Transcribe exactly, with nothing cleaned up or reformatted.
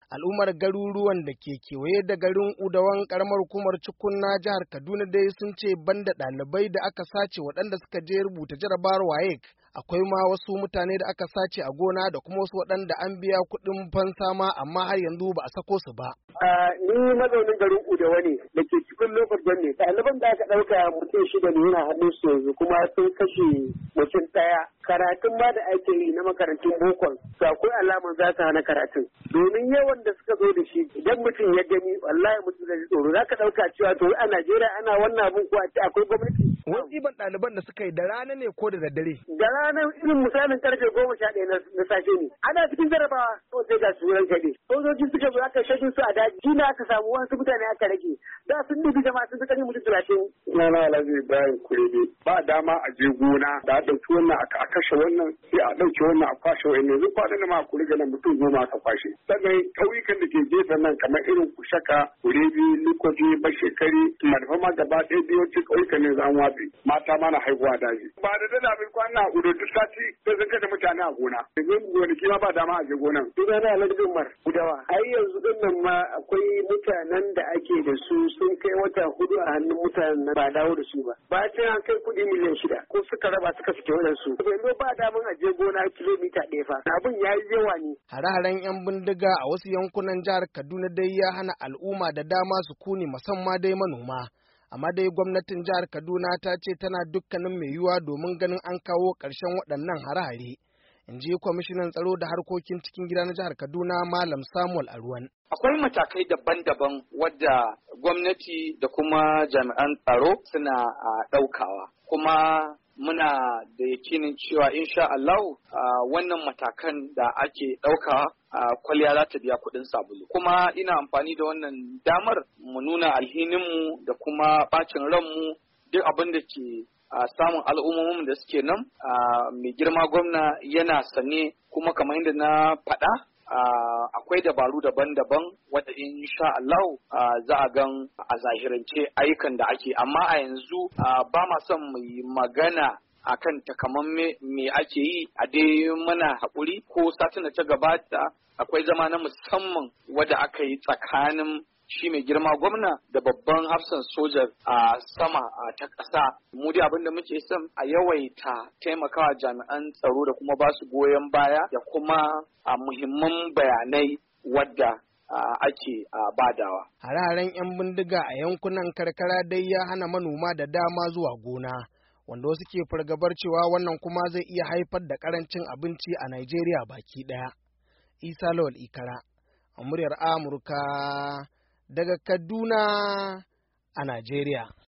Al'ummar garuruwan da ke kewaye da garin Udawan karamar hukumar Cikunna jihar Kaduna dai sun ce banda ɗalibai da aka sace waɗanda suka je rubuta jarabawar WAEC, akwai ma wasu mutane da aka sace a gona da kuma wasu waɗanda an biya kuɗin fansa ma amma har yanzu ba a sako su ba. Ni mazaunin garin Udawa ne da ke cikin lokacin ne. Ɗaliban da aka ɗauka mutum shida ne yana hannun su yanzu kuma sun kashe mutum ɗaya. Karatun ma da ake yi na makarantun bokon to akwai alamar za su hana karatun. Domin yawan da suka zo da shi idan mutum ya gani wallahi mutum zai tsoro za ka ɗauka cewa to a Najeriya ana wannan abin ko a ce akwai gwamnati. Wani ɗiban ɗaliban da suka yi da rana ne ko da daddare? Da ranar irin misalin karfe goma sha ɗaya na safe ne. Ana cikin jarabawa ko sai ga suran kaɗe. Sojoji suka zo aka shagin su a daji. Shi ne aka samu wasu mutane aka rage. Da sun dubi jama'a sun fi mutum talatin. Sunana Alhaji Ibrahim Kurebe. Ba dama a je gona da a ɗauki wannan a kashe wannan sai a ɗauki wannan a kwashe wannan. Yanzu kwanan ma a kuri ganin mutum goma aka kwashe. Sannan ƙauyukan da ke gefen nan kamar irin Kushaka, Kurebe, Likoji, Bashekari, Malfa ma gaba ɗaya biyocin ƙauyukan ne za mu watsi. Mata mana haihuwa daji. Ba da dada bai kwana a Udo duk sati sai sun kashe mutane a gona. Yanzu gonaki ma ba dama a je gonan. Sunana Alhaji Umar Udawa. Ai yanzu din nan ma akwai mutanen da ake da su sun kai wata hudu a hannun mutanen ba dawo da su ba. Ba sai an kai kuɗi miliyan shida ko suka raba suka fike waɗansu. Yanzu ba daman a je gona kilomita ɗaya fa. Abin ya yi yawa ne. Hare-haren 'yan bindiga a wasu yankunan jihar Kaduna dai ya hana al'umma da dama su kuni musamman dai manoma. Amma dai gwamnatin jihar Kaduna ta ce tana dukkanin mai yiwuwa domin ganin an kawo ƙarshen waɗannan hare-hare. In ji kwamishinan tsaro da harkokin cikin gida na jihar Kaduna Malam Samuel Aruwan. Akwai matakai daban-daban wadda gwamnati da kuma jami'an tsaro suna ɗaukawa. Kuma muna da yakinin cewa insha Allah wannan matakan da ake ɗauka kwalliya za ta biya kuɗin sabulu. Kuma ina amfani da wannan damar mu nuna alhininmu da kuma bacin ranmu duk abin da ke samun al'ummomin da suke nan. Mai girma gwamna yana sane kuma kamar yadda na faɗa akwai dabaru daban-daban wadda insha Allah za a gan a zahirance ayyukan da ake, amma a yanzu ba ma son mu yi magana akan takamamme me ake yi a dai mana haƙuri. Ko satin da ta gabata akwai zama na musamman wadda aka yi tsakanin shi mai girma gwamna da babban hafsan soja a sama ta ƙasa. Mu dai abin da muke son a yawaita taimakawa jami'an tsaro da kuma ba su goyon baya da kuma a muhimman bayanai wadda ake badawa. Hare-haren 'yan bindiga a yankunan karkara dai ya hana manoma da dama zuwa gona, wanda wasu ke fargabar cewa wannan kuma zai iya haifar da karancin abinci a Najeriya baki ɗaya. Isa Lawal Ikara, a muryar Amurka daga Kaduna a Najeriya.